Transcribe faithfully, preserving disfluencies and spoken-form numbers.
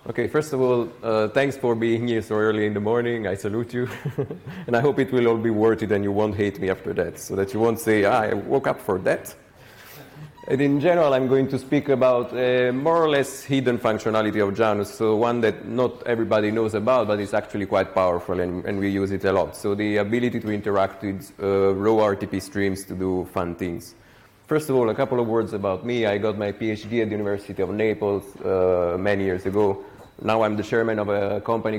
Okay, first of all, uh, thanks for being here so early in the morning. I salute you. And I hope it will all be worth it and you won't hate me after that, so that you won't say, ah, I woke up for that. And in general, I'm going to speak about a more or less hidden functionality of Janus, so one that not everybody knows about, but it's actually quite powerful, and, and we use it a lot. So the ability to interact with uh, raw R T P streams to do fun things. First of all, a couple of words about me. I got my PhD at the University of Naples uh, many years ago. Now I'm the chairman of a company